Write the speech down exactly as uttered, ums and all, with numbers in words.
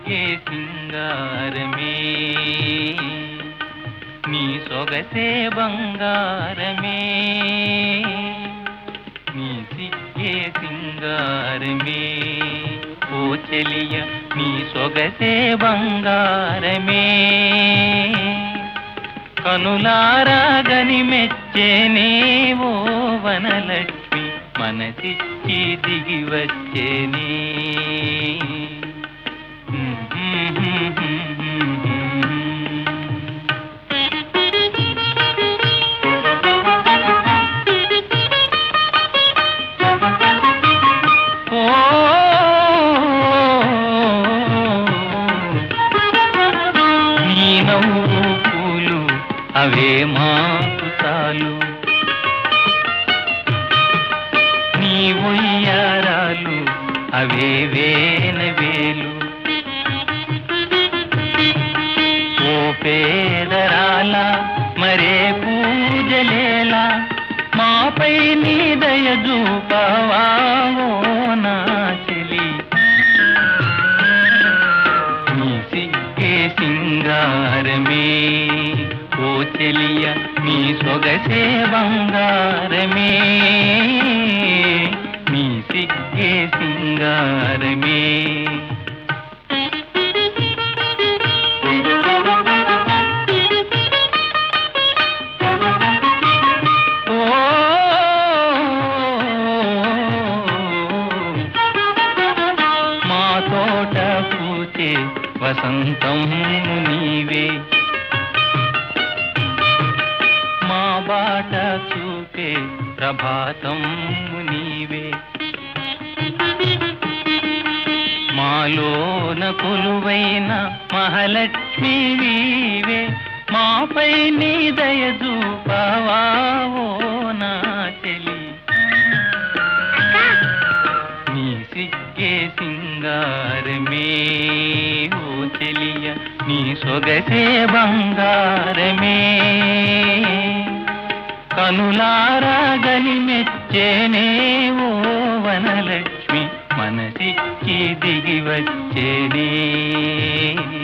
సిగ్గే సింగారమే నీ సొగసే బంగారమే నీ సిగ్గే సింగారమే ఓ చెలియ నీ సొగసే బంగారమే కనులారాగని మెచ్చేనే ఓ వనలక్ష్మి మనసిచ్చి దిగి వచ్చేనే నీ నవ్వు పూలు అవే మాకు చాలు నీ ఉయ్యారాలు అవే వేనవేలు ఓ పేదరాల మరే పూజలేలా మాపై నీ దయ చూపవా ఓ నా చెలి నీ సిగ్గే సింగారమే ఓ చెలియ నీ సొగసే బంగారమే నీ సిగ్గే సింగారమే మా తోట పూచే వసంతం నీవే మా బాట చూపే ప్రభాతం నీవే మాలోన కొలువైన మహాలక్ష్మి నీవే మాపై నీ దయ చూపవా ఓ నా చెలి నీ సిగ్గే సింగారమే ఓ చెలియ నీ సొగసే బంగారమే కనులారాగని మెచ్చేనే ఓ వనలక్ష్మి మనసిచ్చి దిగి వచ్చేనే